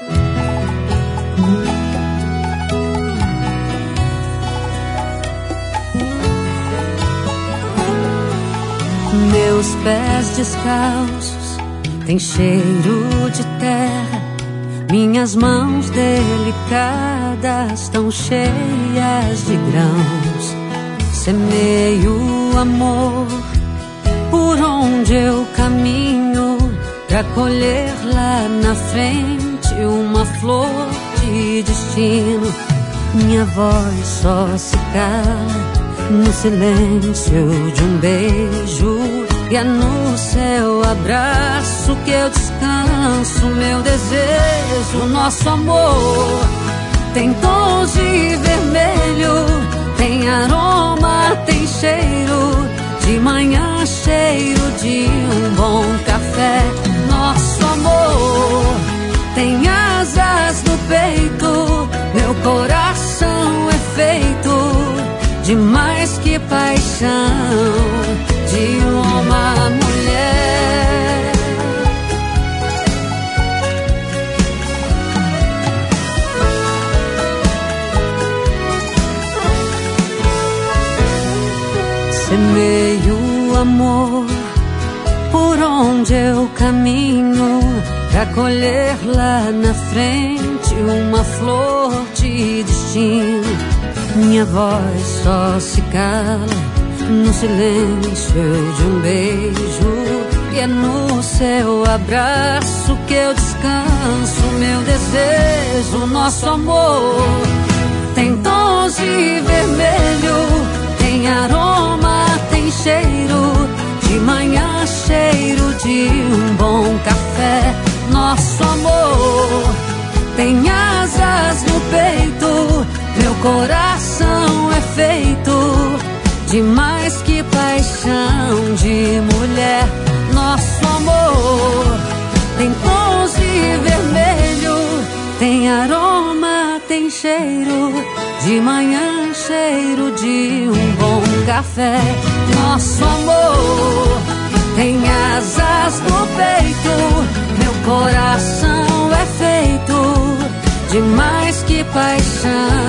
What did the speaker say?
Meus pés descalços têm cheiro de terra, minhas mãos delicadas tão cheias de grãos. Semeio amor por onde eu caminho, pra colher lá na frente uma flor de destino. Minha voz só se cala no silêncio de um beijo, e é no seu abraço que eu descanso meu desejo. Nosso amor tem tons de vermelho, tem aroma, tem cheiro, de manhã cheiro de um bom café. Nosso amor tem asas no peito, meu coração é feito de mais que paixão, de uma mulher. Semeio amor por onde eu caminho, pra colher lá na frente uma flor de destino. Minha voz só se cala no silêncio de um beijo, e é no seu abraço que eu descanso meu desejo. Nosso amor tem tons de vermelho, tem aroma, tem cheiro, de manhã cheiro de um bom café. Nosso amor tem asas no peito, meu coração é feito de mais que paixão, de mulher. Nosso amor tem tons de vermelho, tem aroma, tem cheiro, de manhã cheiro de um bom café. Nosso amor tem asas no peito, meu coração é feito de mais que paixão,